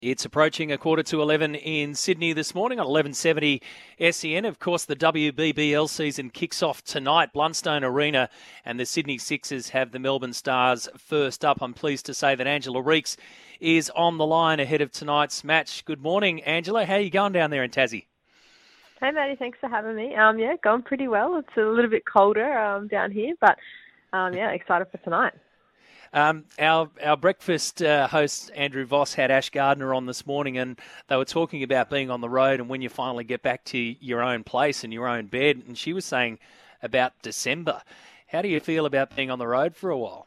It's approaching 11:15 in Sydney this morning on 1170 SEN. Of course, the WBBL season kicks off tonight, Blundstone Arena, and the Sydney Sixers have the Melbourne Stars first up. I'm pleased to say that Angela Reeks is on the line ahead of tonight's match. Good morning, Angela. How are you going down there in Tassie? Hey, Maddie. Thanks for having me. Yeah, going pretty well. It's a little bit colder down here, but excited for tonight. Our breakfast host, Andrew Voss, had Ash Gardner on this morning, and they were talking about being on the road and when you finally get back to your own place and your own bed, and she was saying about December. How do you feel about being on the road for a while?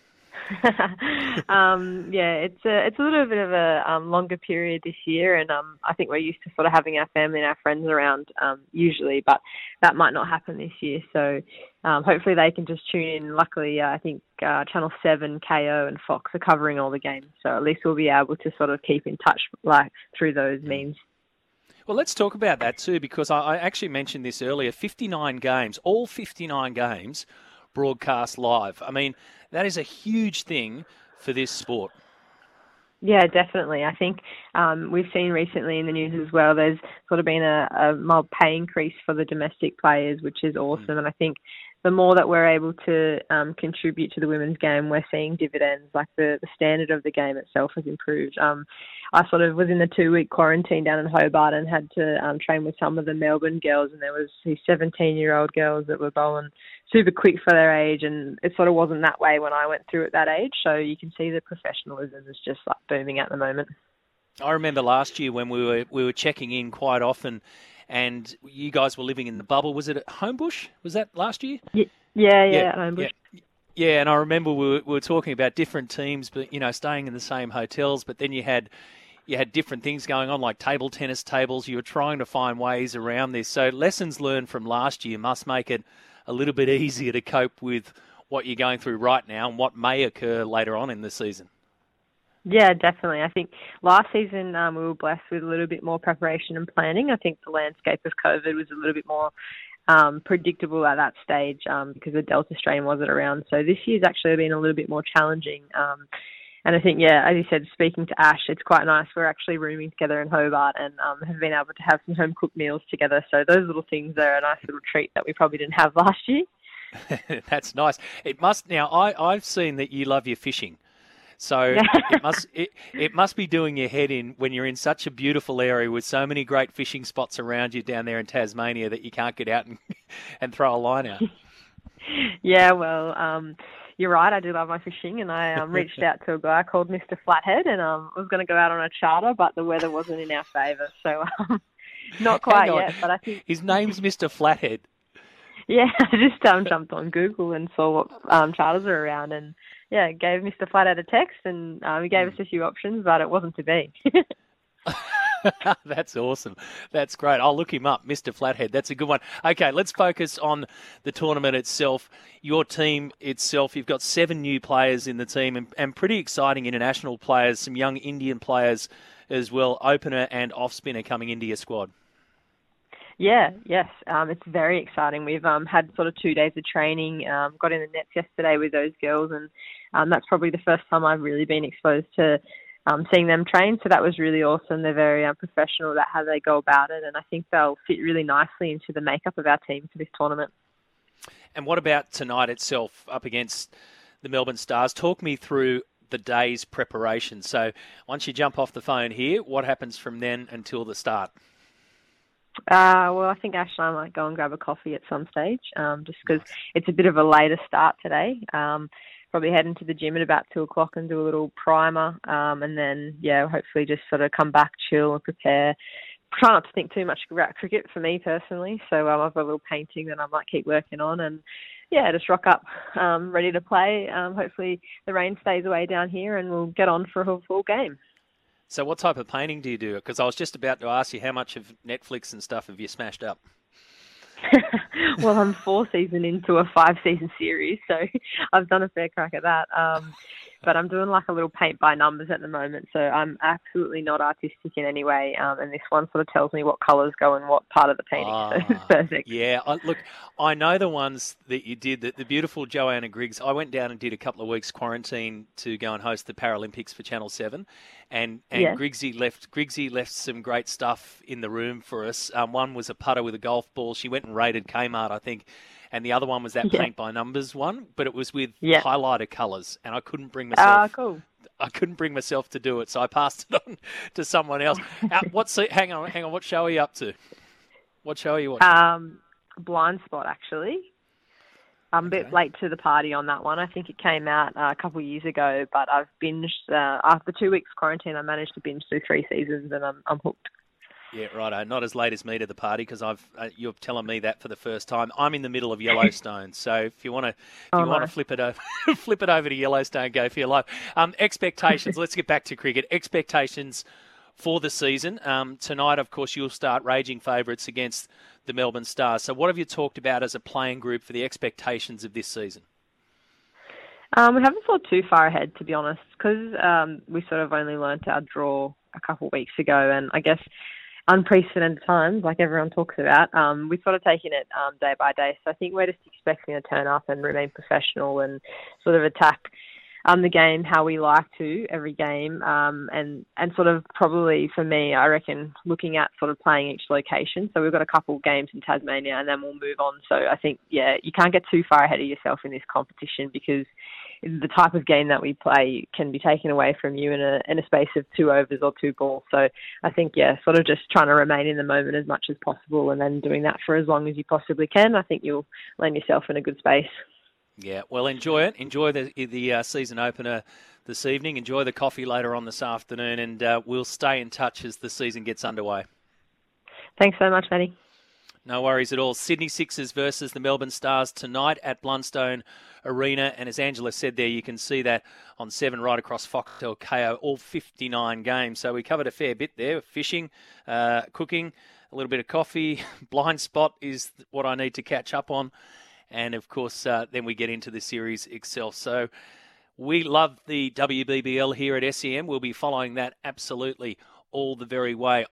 It's a little bit of a longer period this year, and I think we're used to sort of having our family and our friends around usually, but that might not happen this year. So hopefully they can just tune in. Luckily, I think Channel 7, KO, and Fox are covering all the games, so at least we'll be able to sort of keep in touch through those means. Well, let's talk about that too, because I actually mentioned this earlier. 59 games, all 59 games broadcast live. I mean, that is a huge thing for this sport. Yeah, definitely. I think we've seen recently in the news as well, there's sort of been a mild pay increase for the domestic players, which is awesome. And I think the more that we're able to contribute to the women's game, we're seeing dividends. Like the standard of the game itself has improved. I sort of was in the 2-week quarantine down in Hobart and had to train with some of the Melbourne girls, and there was these 17-year-old girls that were bowling super quick for their age, and it sort of wasn't that way when I went through at that age. So you can see the professionalism is just like booming at the moment. I remember last year when we were checking in quite often, and you guys were living in the bubble. Was it at Homebush? Was that last year? Yeah, at Homebush. Yeah, and I remember we were talking about different teams, but staying in the same hotels. But then you had different things going on, like table tennis tables. You were trying to find ways around this. So lessons learned from last year must make it a little bit easier to cope with what you're going through right now and what may occur later on in the season. Yeah, definitely. I think last season we were blessed with a little bit more preparation and planning. I think the landscape of COVID was a little bit more predictable at that stage because the Delta strain wasn't around. So this year's actually been a little bit more challenging. And I think, as you said, speaking to Ash, it's quite nice. We're actually rooming together in Hobart and have been able to have some home-cooked meals together. So those little things are a nice little treat that we probably didn't have last year. That's nice. It must now. I've seen that you love your fishing, so it must be doing your head in when you're in such a beautiful area with so many great fishing spots around you down there in Tasmania that you can't get out and throw a line out. Yeah, well, you're right. I do love my fishing, and I reached out to a guy called Mr. Flathead, and was going to go out on a charter, but the weather wasn't in our favour, so not quite yet. But I think his name's Mr. Flathead. Yeah, I just jumped on Google and saw what charters are around, and gave Mr. Flathead a text, and he gave us a few options, but it wasn't to be. That's awesome. That's great. I'll look him up, Mr. Flathead. That's a good one. Okay, let's focus on the tournament itself. Your team itself, you've got 7 new players in the team and pretty exciting international players, some young Indian players as well, opener and off-spinner coming into your squad. Yes. It's very exciting. We've had sort of 2 days of training, got in the nets yesterday with those girls, and that's probably the first time I've really been exposed to seeing them train. So that was really awesome. They're very professional about how they go about it, and I think they'll fit really nicely into the makeup of our team for this tournament. And what about tonight itself up against the Melbourne Stars? Talk me through the day's preparation. So once you jump off the phone here, what happens from then until the start? Well, I think Ash and I might go and grab a coffee at some stage, just because it's a bit of a later start today. Probably head into the gym at about 2 o'clock and do a little primer, and then, hopefully just sort of come back, chill and prepare. Try not to think too much about cricket for me personally, so I've got a little painting that I might keep working on, and just rock up ready to play. Hopefully the rain stays away down here and we'll get on for a full game. So what type of painting do you do? Because I was just about to ask you how much of Netflix and stuff have you smashed up? Well, I'm 4 seasons into a 5-season series, so I've done a fair crack at that. but I'm doing like a little paint by numbers at the moment, so I'm absolutely not artistic in any way. And this one sort of tells me what colours go in what part of the painting, so it's perfect. Yeah, look, I know the ones that you did, the beautiful Joanna Griggs. I went down and did a couple of weeks quarantine to go and host the Paralympics for Channel 7, and Yeah. Griggsy left some great stuff in the room for us. One was a putter with a golf ball. She went and raided Kmart, I think. And the other one was that paint by numbers one, but it was with highlighter colours, and I couldn't bring myself. Cool. I couldn't bring myself to do it, so I passed it on to someone else. Hang on. What show are you up to? What show are you watching? Blind Spot, actually. I'm a bit late to the party on that one. I think it came out a couple of years ago, but I've binged after 2 weeks quarantine. I managed to binge through 3 seasons, and I'm hooked. Yeah, righto. Not as late as me to the party because you're telling me that for the first time. I'm in the middle of Yellowstone, so if you want to flip it over to Yellowstone, go for your life. Expectations. Let's get back to cricket. Expectations for the season. Tonight, of course, you'll start raging favourites against the Melbourne Stars. So, what have you talked about as a playing group for the expectations of this season? We haven't thought too far ahead, to be honest, because we sort of only learnt our draw a couple of weeks ago, and I guess unprecedented times, like everyone talks about. We've sort of taken it day by day. So I think we're just expecting to turn up and remain professional and sort of attack the game how we like to every game. And sort of probably for me, I reckon looking at sort of playing each location. So we've got a couple games in Tasmania and then we'll move on. So I think, you can't get too far ahead of yourself in this competition because the type of game that we play can be taken away from you in a space of 2 overs or 2 balls. So I think, sort of just trying to remain in the moment as much as possible and then doing that for as long as you possibly can. I think you'll land yourself in a good space. Yeah, well, enjoy it. Enjoy the season opener this evening. Enjoy the coffee later on this afternoon, and we'll stay in touch as the season gets underway. Thanks so much, Matty. No worries at all. Sydney Sixers versus the Melbourne Stars tonight at Blundstone Arena. And as Angela said there, you can see that on 7 right across Foxtel KO, all 59 games. So we covered a fair bit there. Fishing, cooking, a little bit of coffee. Blind Spot is what I need to catch up on. And, of course, then we get into the series itself. So we love the WBBL here at SEM. We'll be following that absolutely all the very way.